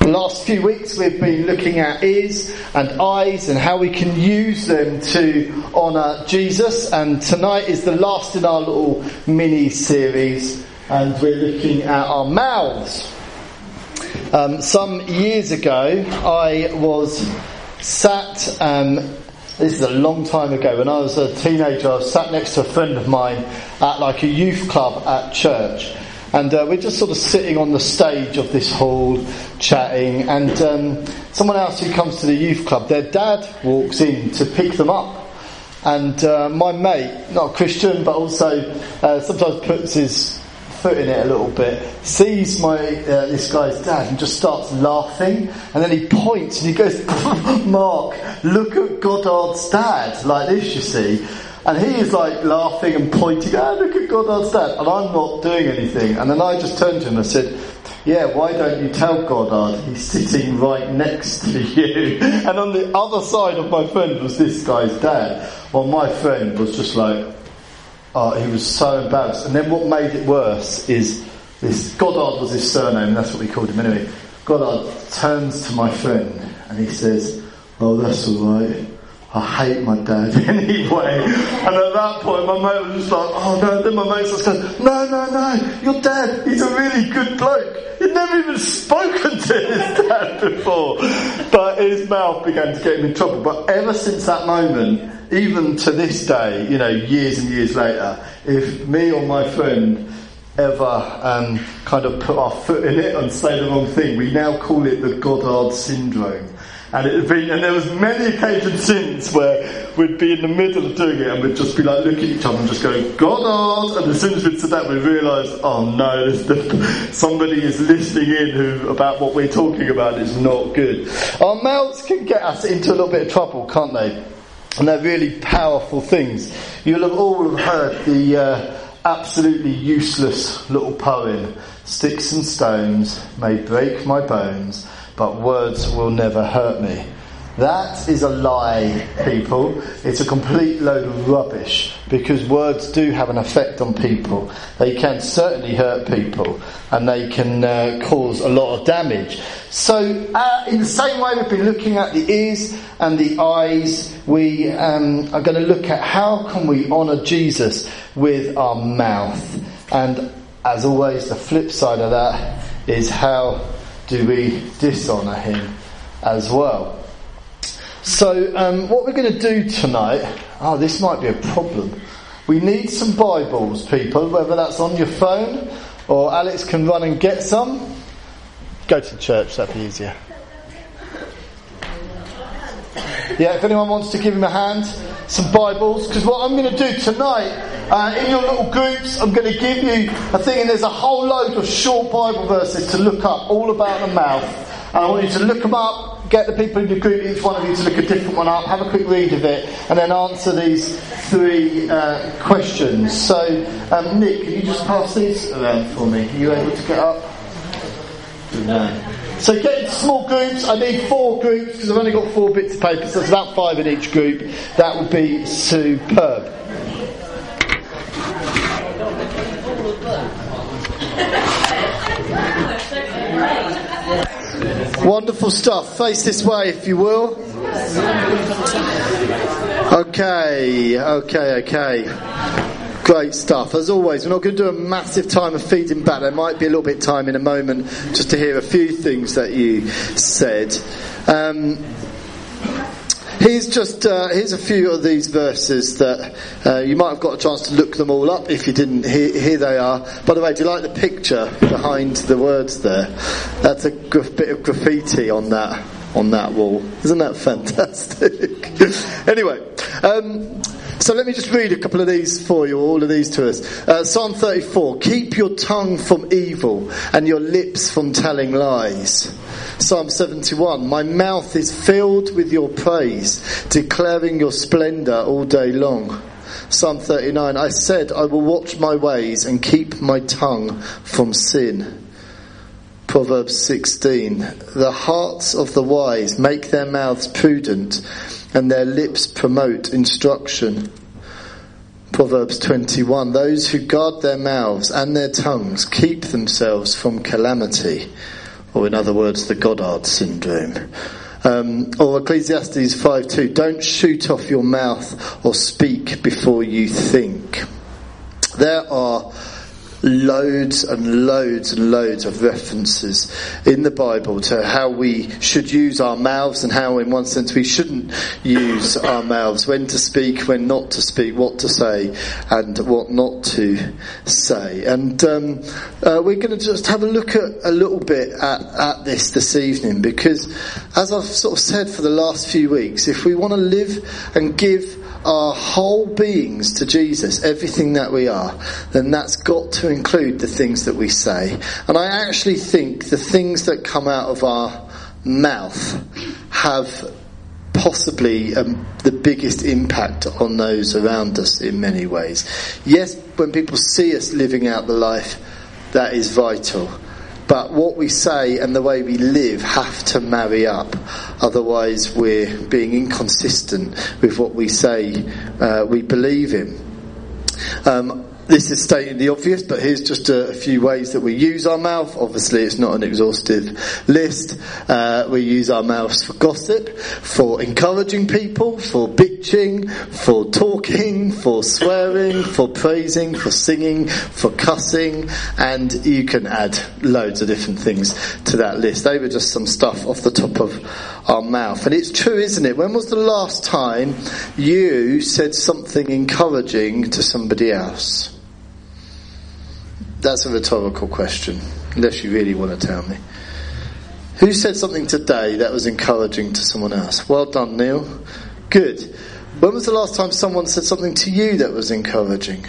The last few weeks we've been looking at ears and eyes and how we can use them to honour Jesus, and tonight is the last in our little mini series, and we're looking at our mouths. Some years ago I was sat, this is a long time ago, when I was a teenager, I was sat next to a friend of mine at like a youth club at church. And we're just sort of sitting on the stage of this hall, chatting, and someone else who comes to the youth club, their dad walks in to pick them up. And my mate, not a Christian, but also sometimes puts his foot in it a little bit, sees this guy's dad and just starts laughing, and then he points and he goes, "Mark, look at Goddard's dad," like this, you see. And he is like laughing and pointing, "Look at Goddard's dad," and I'm not doing anything. And then I just turned to him and said, "Yeah, why don't you tell Goddard he's sitting right next to you?" And on the other side of my friend was this guy's dad. Well, my friend was just like, he was so embarrassed. And then what made it worse is this, Goddard was his surname, that's what we called him anyway. Goddard turns to my friend and he says, "Oh, that's alright. I hate my dad anyway." And at that point my mate was just like, "Oh no." Then my mate just goes, No, your dad, he's a really good bloke. He'd never even spoken to his dad before. But his mouth began to get him in trouble. But ever since that moment, even to this day, years and years later, if me or my friend ever kind of put our foot in it and say the wrong thing, we now call it the Goddard syndrome. And there was many occasions since where we'd be in the middle of doing it and we'd just be like looking at each other and just go, "Goddard!" And as soon as we'd said that, we realised, oh no, somebody is listening in about what we're talking about is not good. Our mouths can get us into a little bit of trouble, can't they? And they're really powerful things. You'll have all heard the absolutely useless little poem, "Sticks and stones may break my bones, but words will never hurt me." That is a lie, people. It's a complete load of rubbish, because words do have an effect on people. They can certainly hurt people, and they can cause a lot of damage. So in the same way we've been looking at the ears and the eyes, we are going to look at how can we honour Jesus with our mouth. And as always, the flip side of that is how do we dishonour him as well. So what we're going to do tonight, this might be a problem. We need some Bibles, people, whether that's on your phone or Alex can run and get some. Go to church, that'd be easier. Yeah, if anyone wants to give him a hand, some Bibles, because what I'm going to do tonight, in your little groups, I'm going to give you a thing, and there's a whole load of short Bible verses to look up, all about the mouth. And I want you to look them up, get the people in your group, each one of you to look a different one up, have a quick read of it, and then answer these 3 questions. So, Nick, can you just pass these around for me? Are you able to get up? Good man. So get into small groups. I need 4 groups because I've only got 4 bits of paper, so it's about 5 in each group. That would be superb. Wonderful stuff. Face this way if you will. Okay. Great stuff. As always, we're not going to do a massive time of feeding back. There might be a little bit of time in a moment just to hear a few things that you said. Here's a few of these verses that you might have got a chance to look them all up. If you didn't, here they are. By the way, do you like the picture behind the words there? That's a bit of graffiti on that wall. Isn't that fantastic? Anyway, so let me just read a couple of these for you, all of these to us. Psalm 34, "Keep your tongue from evil and your lips from telling lies." Psalm 71, "My mouth is filled with your praise, declaring your splendour all day long." Psalm 39, "I said I will watch my ways and keep my tongue from sin." Proverbs 16, "The hearts of the wise make their mouths prudent, and their lips promote instruction." Proverbs 21, "Those who guard their mouths and their tongues keep themselves from calamity." or in other words, the Goddard syndrome. Or Ecclesiastes 5:2, don't shoot off your mouth or speak before you think. There are loads and loads and loads of references in the Bible to how we should use our mouths and how in one sense we shouldn't use our mouths, when to speak, when not to speak, what to say and what not to say. And we're going to just have a look at a little bit at this evening, because as I've sort of said for the last few weeks, if we want to live and give our whole beings to Jesus, everything that we are, then that's got to include the things that we say. And I actually think the things that come out of our mouth have possibly the biggest impact on those around us in many ways. Yes, when people see us living out the life, that is vital. But what we say and the way we live have to marry up. Otherwise we're being inconsistent with what we say we believe in. This is stating the obvious, but here's just a few ways that we use our mouth. Obviously, it's not an exhaustive list. We use our mouths for gossip, for encouraging people, for bitching, for talking, for swearing, for praising, for singing, for cussing, and you can add loads of different things to that list. They were just some stuff off the top of our mouth. And it's true, isn't it? When was the last time you said something encouraging to somebody else? That's a rhetorical question, unless you really want to tell me. Who said something today that was encouraging to someone else? Well done, Neil. Good. When was the last time someone said something to you that was encouraging?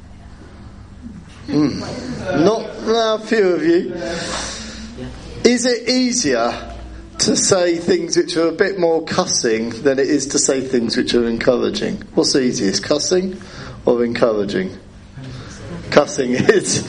Not a few of you. Is it easier to say things which are a bit more cussing than it is to say things which are encouraging? What's easiest, cussing or encouraging? Cussing is.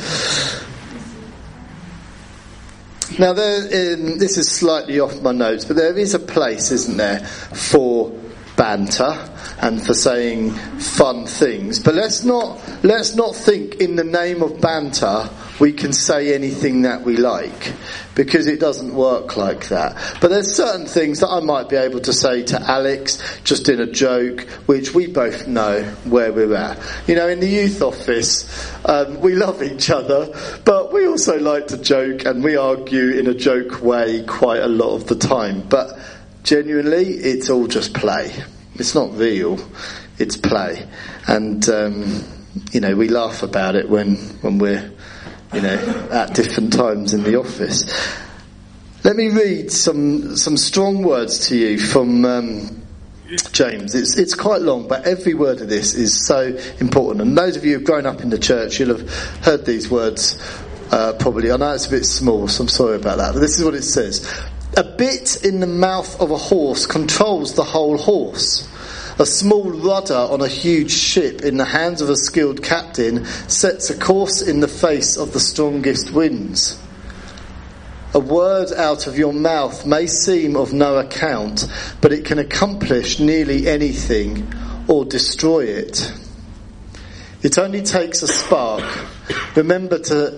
Now, this is slightly off my notes, but there is a place, isn't there, for banter and for saying fun things. But let's not think in the name of banter we can say anything that we like, because it doesn't work like that. But there's certain things that I might be able to say to Alex just in a joke, which we both know where we're at. You know, in the youth office, we love each other, but we also like to joke, and we argue in a joke way quite a lot of the time. But genuinely, it's all just play. It's not real, it's play. And we laugh about it when we're at different times in the office. Let me read some strong words to you from James. It's quite long, but every word of this is so important. And those of you who've grown up in the church, you'll have heard these words probably. I know it's a bit small, so I'm sorry about that. But this is what it says. A bit in the mouth of a horse controls the whole horse. A small rudder on a huge ship in the hands of a skilled captain sets a course in the face of the strongest winds. A word out of your mouth may seem of no account, but it can accomplish nearly anything or destroy it. It only takes a spark. Remember,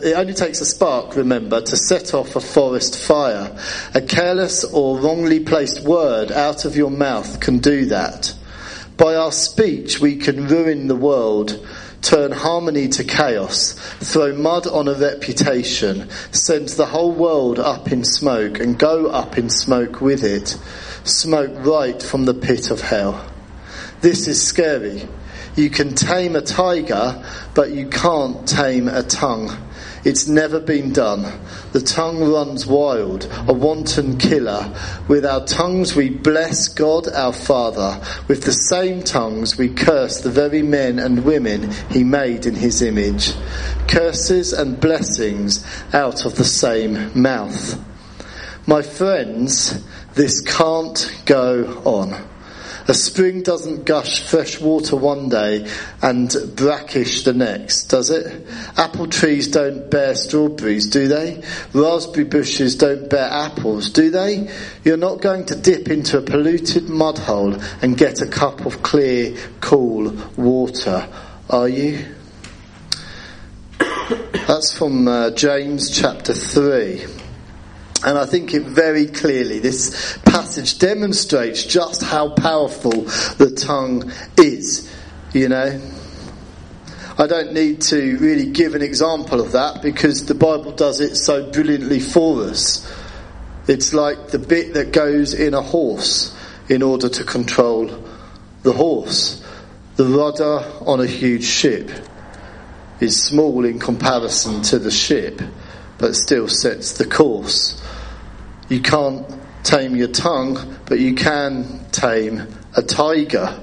to set off a forest fire. A careless or wrongly placed word out of your mouth can do that. By our speech we can ruin the world, turn harmony to chaos, throw mud on a reputation, send the whole world up in smoke and go up in smoke with it, smoke right from the pit of hell. This is scary. You can tame a tiger, but you can't tame a tongue. It's never been done. The tongue runs wild, a wanton killer. With our tongues we bless God our Father. With the same tongues we curse the very men and women he made in his image. Curses and blessings out of the same mouth. My friends, this can't go on. A spring doesn't gush fresh water one day and brackish the next, does it? Apple trees don't bear strawberries, do they? Raspberry bushes don't bear apples, do they? You're not going to dip into a polluted mud hole and get a cup of clear, cool water, are you? That's from James chapter 3. And I think it very clearly, this passage demonstrates just how powerful the tongue is, you know. I don't need to really give an example of that because the Bible does it so brilliantly for us. It's like the bit that goes in a horse in order to control the horse. The rudder on a huge ship is small in comparison to the ship, but still sets the course. You can't tame your tongue, but you can tame a tiger.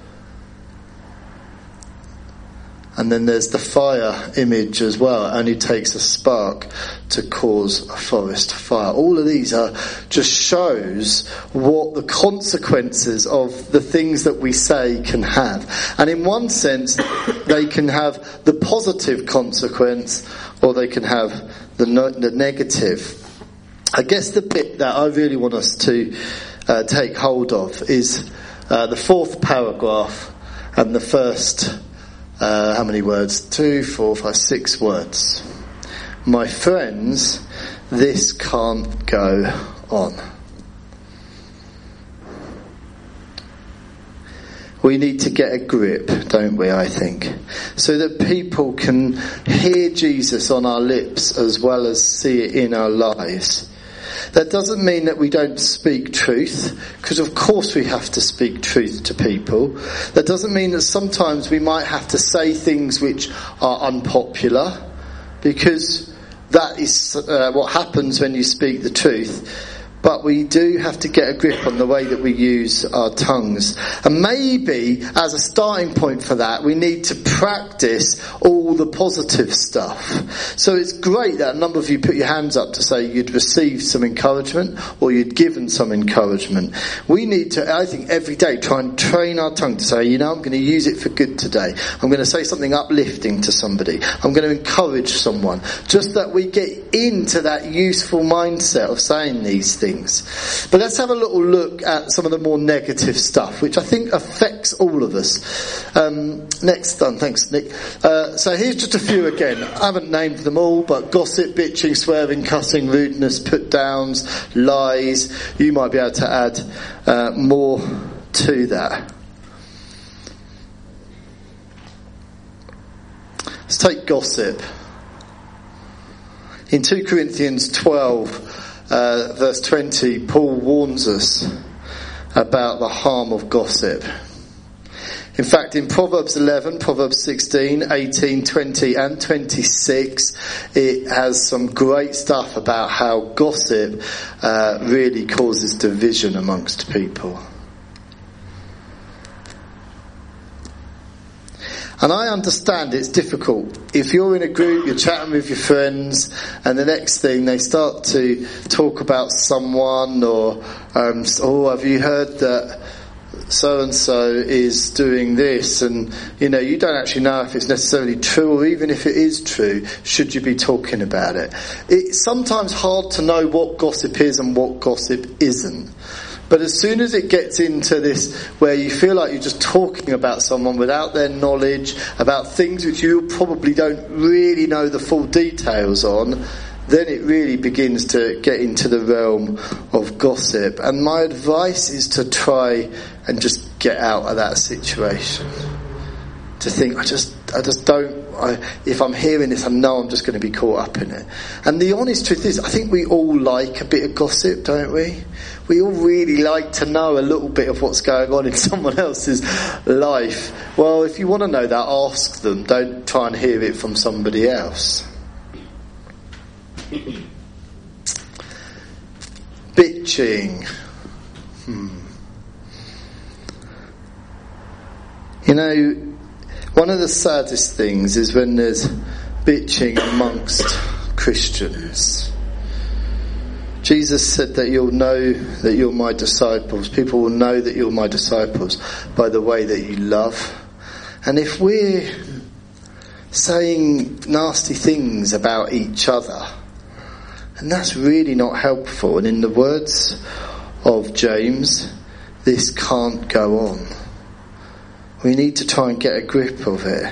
And then there's the fire image as well. It only takes a spark to cause a forest fire. All of these are just shows what the consequences of the things that we say can have. And in one sense, they can have the positive consequence, or they can have the negative. I guess the bit that I really want us to take hold of is the fourth paragraph and the first, how many words? 2, 4, 5, 6 words. My friends, this can't go on. We need to get a grip, don't we, I think, so that people can hear Jesus on our lips as well as see it in our lives. That doesn't mean that we don't speak truth, because of course we have to speak truth to people. That doesn't mean that sometimes we might have to say things which are unpopular, because that is what happens when you speak the truth. But we do have to get a grip on the way that we use our tongues. And maybe, as a starting point for that, we need to practice all the positive stuff. So it's great that a number of you put your hands up to say you'd received some encouragement or you'd given some encouragement. We need to, I think, every day try and train our tongue to say, you know, I'm going to use it for good today. I'm going to say something uplifting to somebody. I'm going to encourage someone. Just that we get into that useful mindset of saying these things. But let's have a little look at some of the more negative stuff, which I think affects all of us. Next done, thanks Nick. So here's just a few again. I haven't named them all, but gossip, bitching, swearing, cussing, rudeness, put downs, lies. You might be able to add more to that. Let's take gossip. In 2 Corinthians 12, verse 20, Paul warns us about the harm of gossip. In fact, in Proverbs 11, Proverbs 16, 18, 20 and 26, it has some great stuff about how gossip really causes division amongst people. And I understand it's difficult. If you're in a group, you're chatting with your friends, and the next thing they start to talk about someone, or, oh, have you heard that so-and-so is doing this? And, you know, you don't actually know if it's necessarily true, or even if it is true, should you be talking about it? It's sometimes hard to know what gossip is and what gossip isn't. But as soon as it gets into this where you feel like you're just talking about someone without their knowledge, about things which you probably don't really know the full details on, then it really begins to get into the realm of gossip. And my advice is to try and just get out of that situation. To think, I just don't, if I'm hearing this, I know I'm just going to be caught up in it. And the honest truth is, I think we all like a bit of gossip, don't we? We all really like to know a little bit of what's going on in someone else's life. Well, if you want to know that, ask them. Don't try and hear it from somebody else. Bitching. You know, one of the saddest things is when there's bitching amongst Christians. Jesus said that you'll know that you're my disciples. People will know that you're my disciples by the way that you love. And if we're saying nasty things about each other, and that's really not helpful. And in the words of James, this can't go on. We need to try and get a grip of it.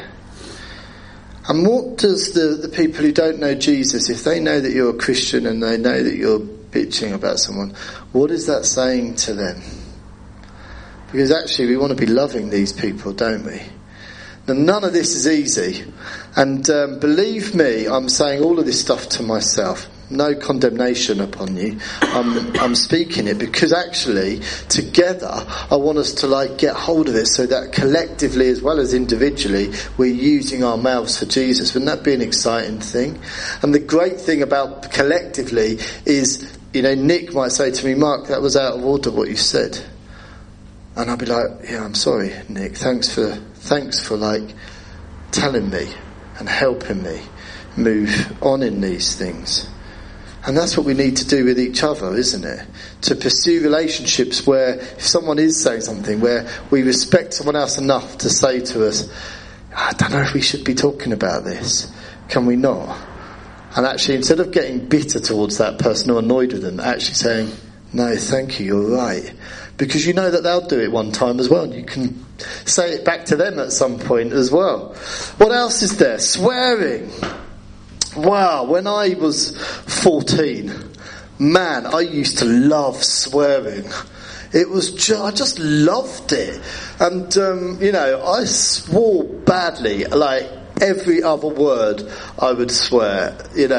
And what does the people who don't know Jesus, if they know that you're a Christian and they know that you're bitching about someone, what is that saying to them? Because actually we want to be loving these people, don't we? Now, none of this is easy. And believe me, I'm saying all of this stuff to myself. No condemnation upon you. I'm speaking it because actually together I want us to get hold of it so that collectively as well as individually we're using our mouths for Jesus. Wouldn't that be an exciting thing? And the great thing about collectively is, Nick might say to me, Mark, that was out of order what you said. And I'll be like, yeah, I'm sorry, Nick. Thanks for telling me and helping me move on in these things. And that's what we need to do with each other, isn't it? To pursue relationships where if someone is saying something, where we respect someone else enough to say to us, I don't know if we should be talking about this. Can we not? And actually, instead of getting bitter towards that person or annoyed with them, actually saying, no, thank you, you're right. Because you know that they'll do it one time as well. And you can say it back to them at some point as well. What else is there? Swearing. Wow, when I was 14, man, I used to love swearing. It was I just loved it. And, I swore badly, like every other word I would swear,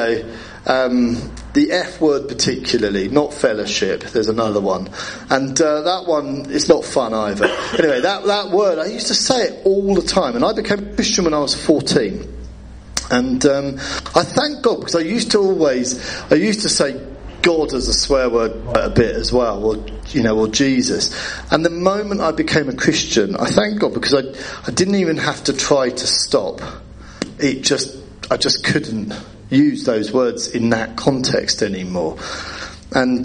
the F word particularly, not fellowship, there's another one. And that one, it's not fun either. Anyway, that word, I used to say it all the time. And I became a Christian when I was 14. And I thank God, because I used to say God as a swear word quite a bit as well, or Jesus. And the moment I became a Christian, I thank God, because I didn't even have to try to stop. I just couldn't use those words in that context anymore. And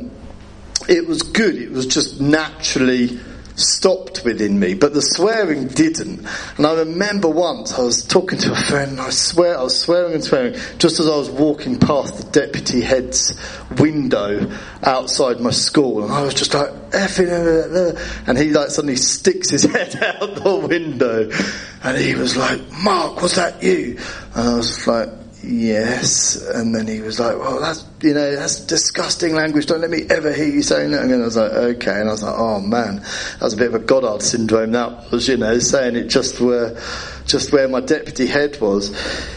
it was good. It was just naturally stopped within me, but the swearing didn't. And I remember once I was talking to a friend, and I was swearing and swearing just as I was walking past the deputy head's window outside my school, and I was just like effing, and he suddenly sticks his head out the window, and he was like, Mark, was that you? And I was like, yes. And then he was like, well, that's disgusting language, don't let me ever hear you saying that. And I was like, okay. And I was like, oh man, that was a bit of a Goddard syndrome, that was, saying it just where my deputy head was.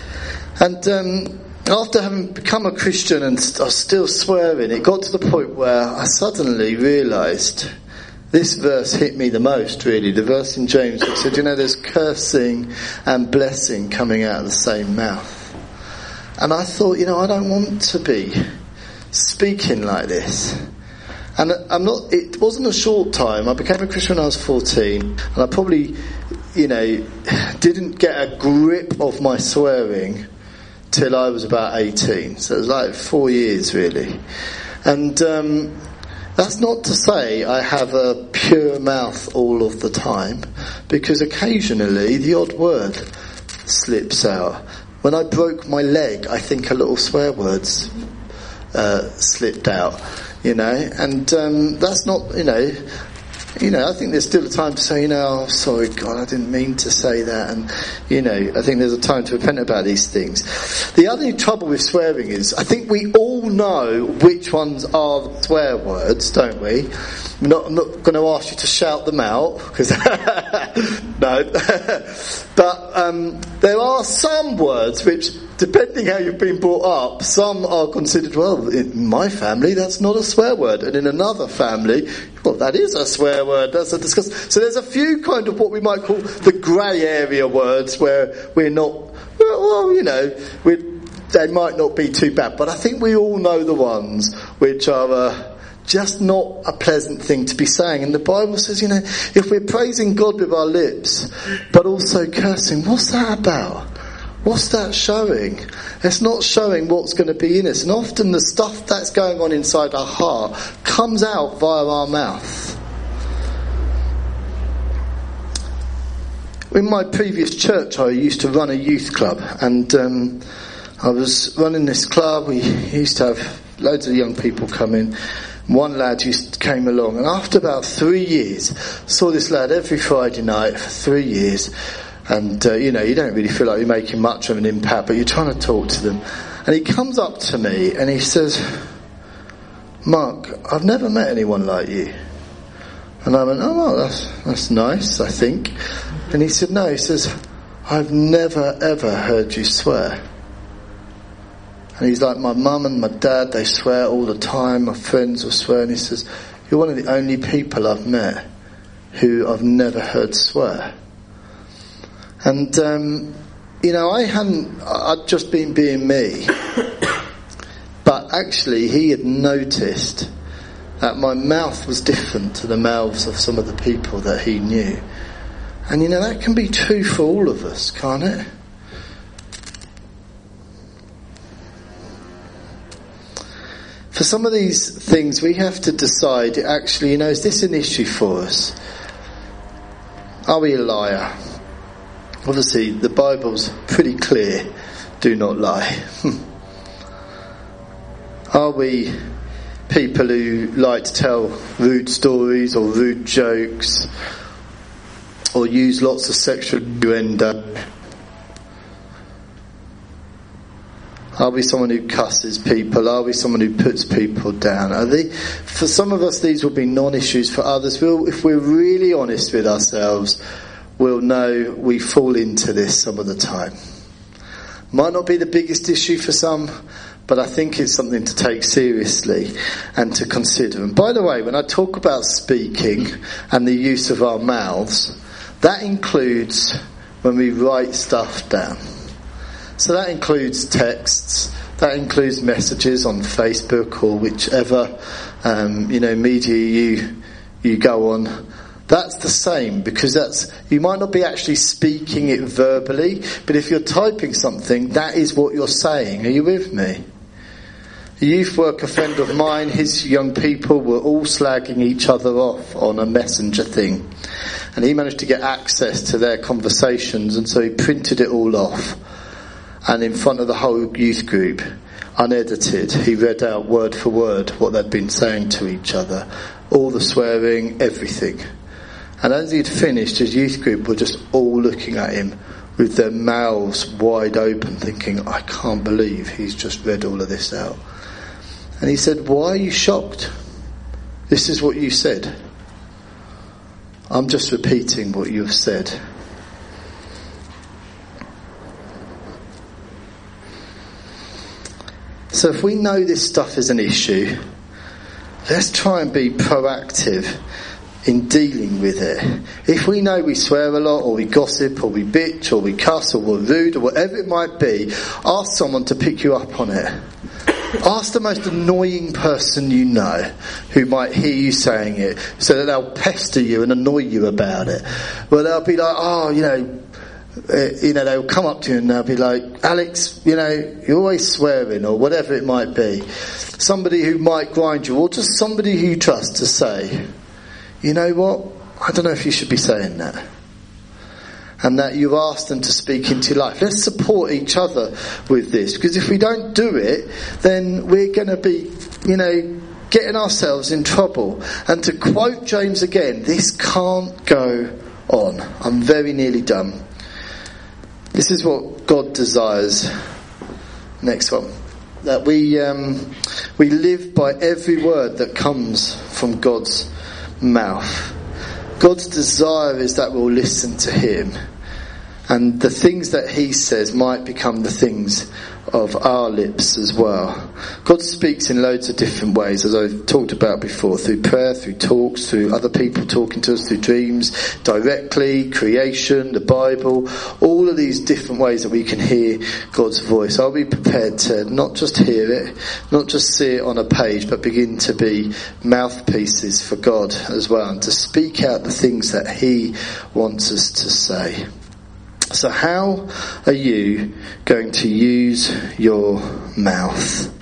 And after having become a Christian and I was still swearing, it got to the point where I suddenly realised this verse hit me the most, really. The verse in James that said, there's cursing and blessing coming out of the same mouth. And I thought, I don't want to be speaking like this. And it wasn't a short time. I became a Christian when I was 14, and I probably, didn't get a grip of my swearing till I was about 18. So it was 4 years, really. And that's not to say I have a pure mouth all of the time, because occasionally the odd word slips out. When I broke my leg, I think a little swear words slipped out, and that's not, I think there's still a time to say, oh, sorry, God, I didn't mean to say that, and, I think there's a time to repent about these things. The other trouble with swearing is, I think we all know which ones are the swear words, don't we? I'm not going to ask you to shout them out, because no. But there are some words which, depending how you've been brought up, some are considered, well, in my family that's not a swear word, and in another family, well, that is a swear word, that's a disgust. So there's a few kind of what we might call the grey area words where we're not, they might not be too bad, but I think we all know the ones which are just not a pleasant thing to be saying. And the Bible says, if we're praising God with our lips, but also cursing, what's that about? What's that showing? It's not showing what's going to be in us. And often the stuff that's going on inside our heart comes out via our mouth. In my previous church, I used to run a youth club, and I was running this club. We used to have loads of young people come in. One lad came along, and after about 3 years, saw this lad every Friday night for 3 years. And, you don't really feel like you're making much of an impact, but you're trying to talk to them. And he comes up to me and he says, Mark, I've never met anyone like you. And I went, oh, well, that's nice, I think. And he said, no, he says, I've never, ever heard you swear. And he's like, my mum and my dad, they swear all the time. My friends will swear. And he says, you're one of the only people I've met who I've never heard swear. And, I'd just been being me. But actually, he had noticed that my mouth was different to the mouths of some of the people that he knew. And that can be true for all of us, can't it? For some of these things we have to decide, actually, is this an issue for us? Are we a liar? Obviously the Bible's pretty clear, do not lie. Are we people who like to tell rude stories or rude jokes or use lots of sexual innuendo? Are we someone who cusses people? Are we someone who puts people down? For some of us, these will be non-issues. For others, if we're really honest with ourselves, we'll know we fall into this some of the time. Might not be the biggest issue for some, but I think it's something to take seriously and to consider. And by the way, when I talk about speaking and the use of our mouths, that includes when we write stuff down. So that includes texts, that includes messages on Facebook or whichever media you go on. That's the same, because you might not be actually speaking it verbally, but if you're typing something, that is what you're saying. Are you with me? A youth worker friend of mine, his young people were all slagging each other off on a messenger thing, and he managed to get access to their conversations, and so he printed it all off. And in front of the whole youth group, unedited, he read out word for word what they'd been saying to each other. All the swearing, everything. And as he'd finished, his youth group were just all looking at him with their mouths wide open, thinking, I can't believe he's just read all of this out. And he said, why are you shocked? This is what you said. I'm just repeating what you've said. So if we know this stuff is an issue, let's try and be proactive in dealing with it. If we know we swear a lot, or we gossip, or we bitch, or we cuss, or we're rude, or whatever it might be, ask someone to pick you up on it. Ask the most annoying person you know who might hear you saying it, so that they'll pester you and annoy you about it. Well, they'll be like, they'll come up to you and they'll be like, Alex, you're always swearing, or whatever it might be. Somebody who might grind you, or just somebody who you trust, to say, you know what, I don't know if you should be saying that. And that you've asked them to speak into life. Let's support each other with this, because if we don't do it, then we're going to be, getting ourselves in trouble. And to quote James again, this can't go on. I'm very nearly done. This is what God desires. Next one. That we live by every word that comes from God's mouth. God's desire is that we'll listen to him, and the things that he says might become the things of our lips as well. God speaks in loads of different ways, as I've talked about before, through prayer, through talks, through other people talking to us, through dreams, directly, creation, the Bible, all of these different ways that we can hear God's voice. I'll be prepared to not just hear it, not just see it on a page, but begin to be mouthpieces for God as well, and to speak out the things that he wants us to say. So how are you going to use your mouth?